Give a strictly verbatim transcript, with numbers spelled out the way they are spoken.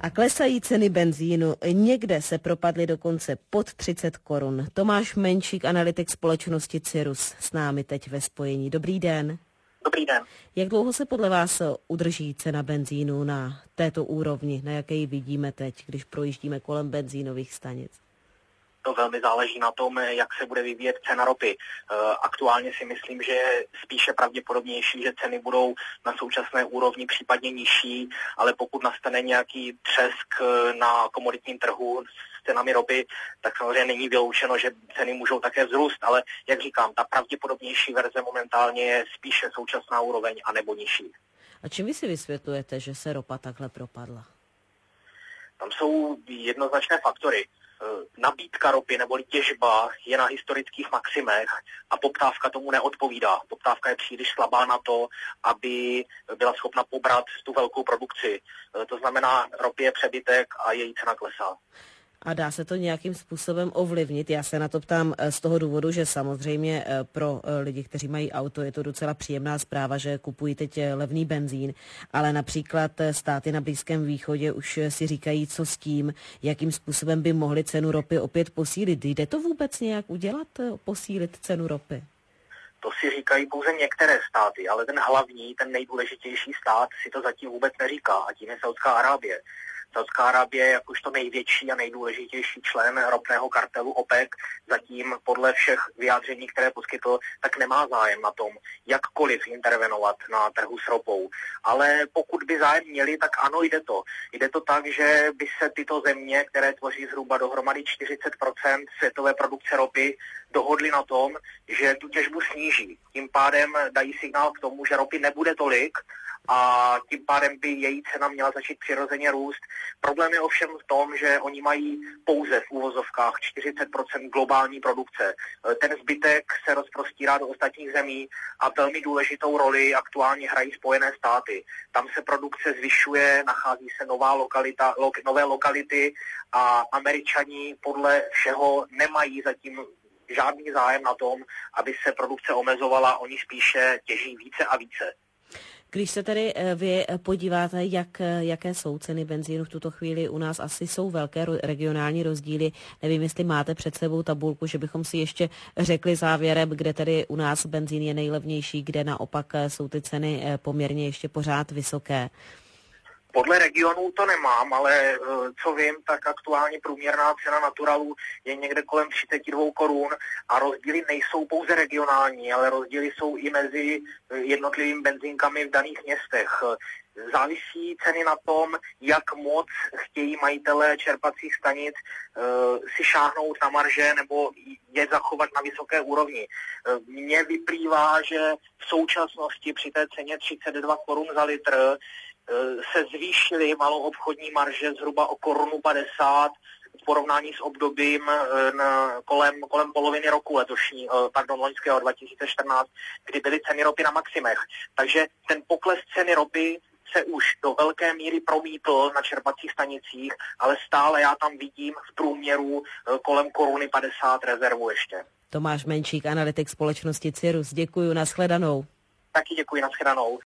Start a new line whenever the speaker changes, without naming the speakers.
A klesají ceny benzínu. Někde se propadly dokonce pod třicet korun. Tomáš Menšík, analytik společnosti Cyrrus, s námi teď ve spojení. Dobrý den.
Dobrý den.
Jak dlouho se podle vás udrží cena benzínu na této úrovni, na jaké ji vidíme teď, když projíždíme kolem benzínových stanic?
To velmi záleží na tom, jak se bude vyvíjet cena ropy. Aktuálně si myslím, že je spíše pravděpodobnější, že ceny budou na současné úrovni, případně nižší, ale pokud nastane nějaký třesk na komoditním trhu s cenami ropy, tak samozřejmě není vyloučeno, že ceny můžou také vzrůst, ale jak říkám, ta pravděpodobnější verze momentálně je spíše současná úroveň anebo nižší.
A čím vy si vysvětlujete, že se ropa takhle propadla?
Tam jsou jednoznačné faktory. Nabídka ropy neboli těžba je na historických maximech a poptávka tomu neodpovídá. Poptávka je příliš slabá na to, aby byla schopna pobrat tu velkou produkci. To znamená, ropy je přebytek a její cena klesá.
A dá se to nějakým způsobem ovlivnit? Já se na to ptám z toho důvodu, že samozřejmě pro lidi, kteří mají auto, je to docela příjemná zpráva, že kupují teď levný benzín, ale například státy na Blízkém východě už si říkají, co s tím, jakým způsobem by mohli cenu ropy opět posílit. Jde to vůbec nějak udělat, posílit cenu ropy?
To si říkají pouze některé státy, ale ten hlavní, ten nejdůležitější stát si to zatím vůbec neříká a tím je Saudská Arábie. Saudská Arábie, jakožto největší a nejdůležitější člen ropného kartelu OPEC, zatím podle všech vyjádření, které poskytl, tak nemá zájem na tom, jakkoliv intervenovat na trhu s ropou. Ale pokud by zájem měli, tak ano, jde to. Jde to tak, že by se tyto země, které tvoří zhruba dohromady čtyřicet procent světové produkce ropy, dohodly na tom, že tu těžbu sníží. Tím pádem dají signál k tomu, že ropy nebude tolik, a tím pádem by její cena měla začít přirozeně růst. Problém je ovšem v tom, že oni mají pouze v úvozovkách čtyřicet procent globální produkce. Ten zbytek se rozprostírá do ostatních zemí a velmi důležitou roli aktuálně hrají Spojené státy. Tam se produkce zvyšuje, nachází se nová lokalita, lo, nové lokality a Američani podle všeho nemají zatím žádný zájem na tom, aby se produkce omezovala, oni spíše těží více a více.
Když se tedy vy podíváte, jak, jaké jsou ceny benzínu v tuto chvíli, u nás asi jsou velké regionální rozdíly. Nevím, jestli máte před sebou tabulku, že bychom si ještě řekli závěrem, kde tedy u nás benzín je nejlevnější, kde naopak jsou ty ceny poměrně ještě pořád vysoké.
Podle regionů to nemám, ale co vím, tak aktuálně průměrná cena Naturalu je někde kolem třicet dva korun a rozdíly nejsou pouze regionální, ale rozdíly jsou i mezi jednotlivými benzínkami v daných městech. Závisí ceny na tom, jak moc chtějí majitelé čerpacích stanic e, si šáhnout na marže nebo je zachovat na vysoké úrovni. Mně vyplývá, že v současnosti při té ceně třicet dva korun za litr se zvýšily maloobchodní marže zhruba o korunu padesát v porovnání s obdobím na, kolem, kolem poloviny roku letošní, pardon, loňského dva tisíce čtrnáct, kdy byly ceny ropy na maximech. Takže ten pokles ceny ropy se už do velké míry promítl na čerpacích stanicích, ale stále já tam vidím v průměru kolem koruny padesát rezervu ještě.
Tomáš Menšík, analytik společnosti Cyrrus. Děkuju, nashledanou.
Taky děkuji, nashledanou.